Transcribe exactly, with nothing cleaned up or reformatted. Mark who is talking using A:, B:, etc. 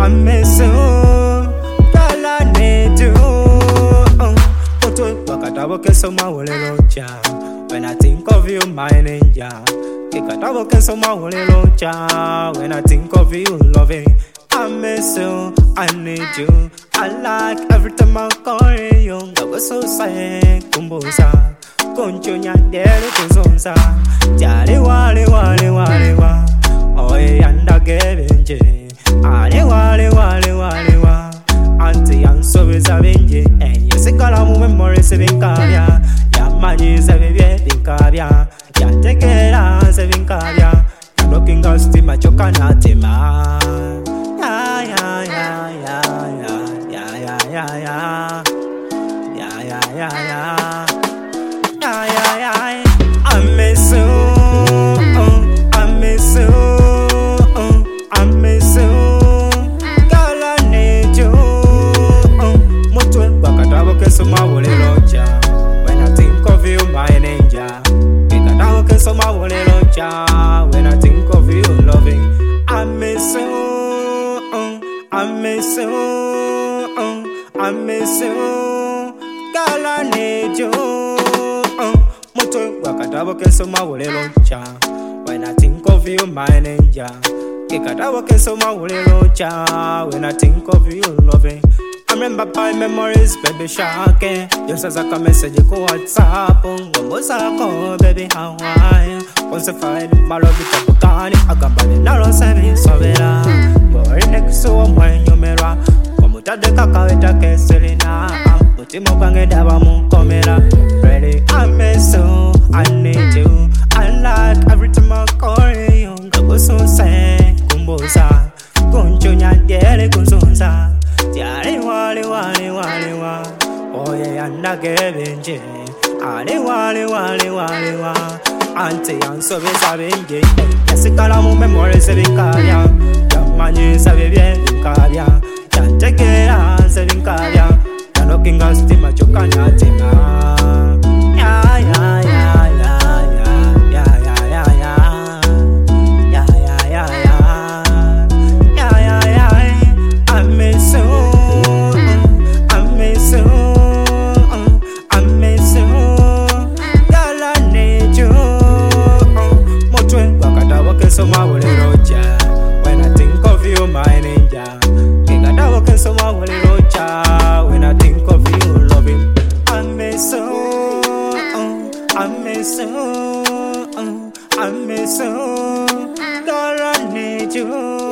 A: miss you, girl, I need you. Put wakatabo keso mawole locha. When I think of you, my ninja. Kikatabo keso mawole locha. When I think of you, loving. I miss you, I need you. I like every time I call you. Gago so say kumbusa. Koncho nyandere kuzonza. Jali wale wale wale wa. Oye yanda gebenje. Ale wale wale wale wa. Anti yanso beza benje. Enye sekala mu memory se binkabya. Yamanyi se bibye binkabya. Yatekera se binkabya. Looking at steam at your canatima. Yeah, yeah, yeah, yeah, yeah, yeah, yeah, yeah, yeah, yeah, yeah, yeah, yeah, yeah, yeah. I miss you, uh, I miss you, uh, I miss you, girl, I need you. Mutwe wakatabo keso mawole locha. When I think of you, my ninja. Kikatabo keso mawole locha. When I think of you, loving, I miss you, uh, I miss you, uh, I miss you, girl, I need you. Uh, Moto wakatabo keso mawole locha. When I think of you, my ninja. Kikatabo keso mawole locha. When I think of you, loving. I remember my memories, baby shark. You says I can message you go WhatsApp. Gombo sako, baby how are you? Once I find my love it up, I can buy the narrow seven sobera. Boy next to one when you mirror. Komuta de kakaweta keselina. Mutimo bange daba mun komera. Ready, I miss you, I need you. I like every time I call you. Gabo so say, kumbosa. Koncho nyandere kunzonza. Jali wale wale wale wa. Oye yanda gebenje. Ale wale wale wale wa. Ante yanso beza benje. Yasikala mu memory se binkabya. Yamanyi se bibye binkabya. Yantekera se binkabya. Looking at steam at your canatima. Yeah, yeah, yeah, yeah, yeah, yeah, yeah, yeah, yeah, yeah, yeah, yeah, yeah, yeah, yeah. I miss you, I miss you, I miss you, girl, I need you. Motwe wakatabo keso mawole locha. When I think of you, my ninja. Kikatabo keso mawole locha. When I think of you, loving, I miss you, uh, I miss you, uh, I miss you, girl, I need you.